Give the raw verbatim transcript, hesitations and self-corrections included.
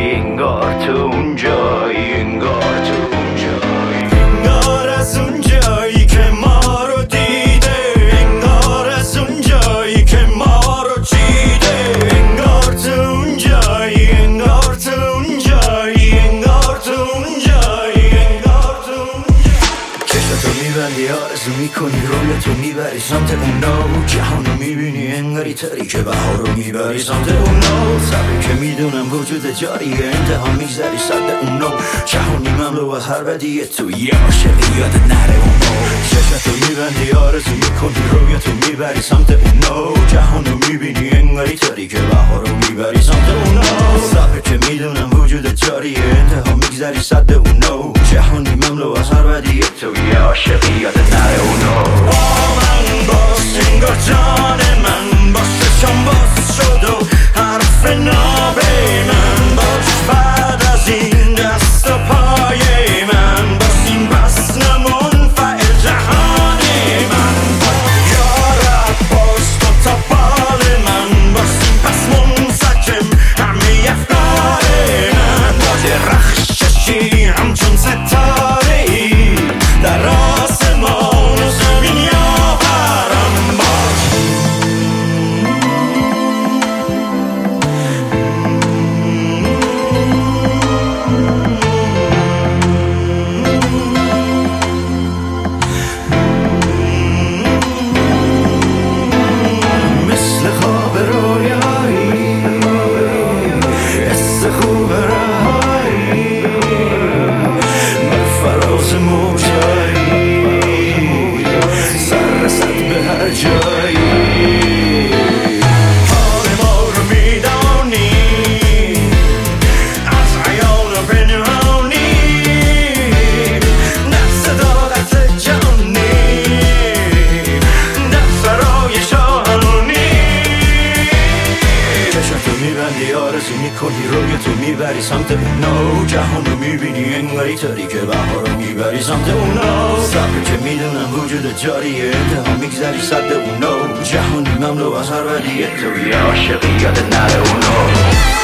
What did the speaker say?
انگار تو اونجایی، انگار تو اونجایی، انگار از اونجایی که ما رو دیده، انگار از اونجایی که ما رو چیده، انگار تو اونجایی، انگار تو اونجایی، انگار تو اونجایی، انگار تو اونجایی. چشتو میبندی آرزو میکنی رویتو میبری سمت اون نو، جهانو میبینی انگاری تری که بهار رو میبری سمت اون نو، صبری که میدونم وجود جاریه انتها میگذری صد اون نو، جهانی مملو از هر بدیه تو یه عاشقی یاد نره اون نو. چشتو میبندی آرزو میکنی رویتو میبری سمت اون نو، جهانو میبینی انگاری تری که بهار رو میبری سمت اون نو، صبری که میدونم وجود جاریه انتها میگذری صد اون نو، جهانی مملو از هر بدیه تو یه عاشقی یاد نره اون نو. با من باش انگار جان من باشه چون باز شد و حرف نابه من باش، بعد از این دست و پای من باشیم پس نمنفعل جهان من باش، یارب باش تو تا بال من باشیم پس منسجم همه افکار من باش، رخششی همچون ستاره ای در آسمان و زمین یاورم باش. مثل خواب رویایی حس خوب رهایی بر فراز موجایی سر رسد به هر جایی، حال ما رو میدانی از عیان و پنهانی، در صداقت جانی در سرای شاهانی. چشمتو میبندی آرزو میکنی رویتو میبری سمت اون نو، جهانو میبینی انگاری تری که بهار رو میبری سمت اون نو، صبری که میدونم وجود جاریه انتها میگذری صد اون نو، جهانی مملو از هر بدیه تو یه عاشقی یاد نره اون نو.